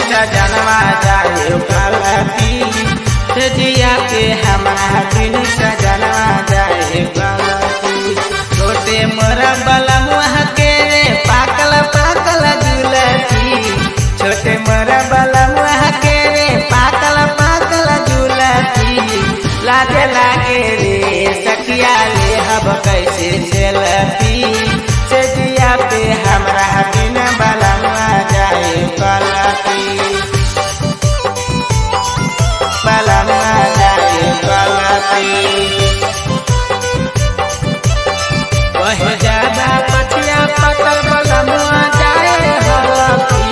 सजनवा जाए गलती से जिया पे हमारा बिन सजनवा जाए गलती। छोटे मोरा बलमुआ के रे पाकल पाकल जुलती, छोटे मोरा बलमुआ के रे पाकल पाकल जुलती। लागे लागे रे सखिया ले हब कैसे सेल्फी से जिया पे हमरा बिन बलमुआ जाए गलती, बलमुआ जाए गलती। वह ज्यादा पछिया पकल बलमुआ जाए गलती।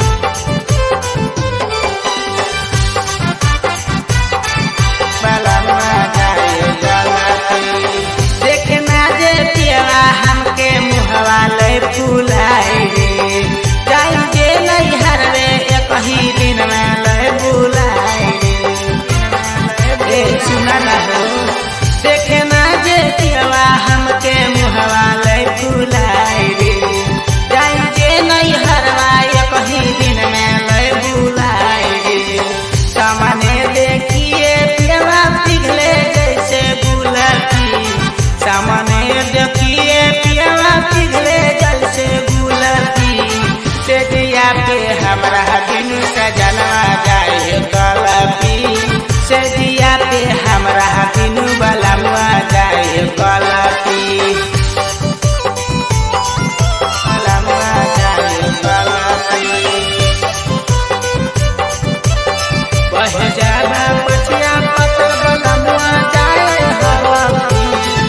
बलमुआ जाए गलती। देखना जे पियवा हमके मुहवा ले फुलाई रे, जाई जे नहीं हरवे एक ही दिन में ले बुलाई रे। सुना ना हो देखना जे पियवा हमके मुहवा ले फुलाई रे, जाई जे नहीं हरवा एक ही दिन में ले बुलाई रे। सामने देखिए पियवा पिघले जैसे बुलती, सामने देखिए पियवा पिघले जैसे बुलती। से जिया पे हमरा बिनु सजनवा जाए गलती, से जिया पे हमरा बिनु बलमुआ जाए गलती, बलमुआ जाए गलती। वह ज्यादा पछिया पकल बलमुआ जाए गलती।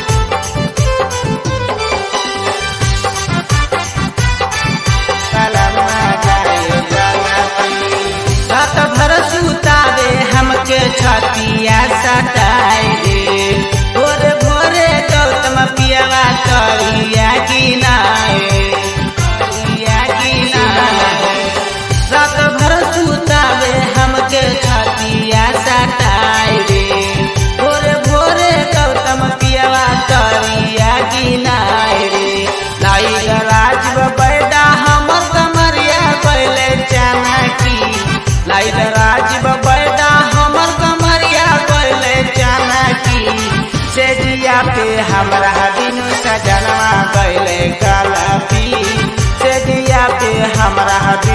बलमुआ जाए गलती। रात भर सुतावे हमके छतिया सटाए रे, भोरे भोरे गौतम पियवा करिया गिनाए, करिया गिनाए। रात भर सुतावे हमके छतिया सटाए रे, भोरे भोरे गौतम पियवा करिया गिनाए रे। लाई गराज बैडा हमर कमरिया पहले चमकी, लाई गराज बैडा हमर कमरिया पहले चमकी। से जिया पे हमरा बिनु सजनवा गइले गलती, से जिया पे हमरा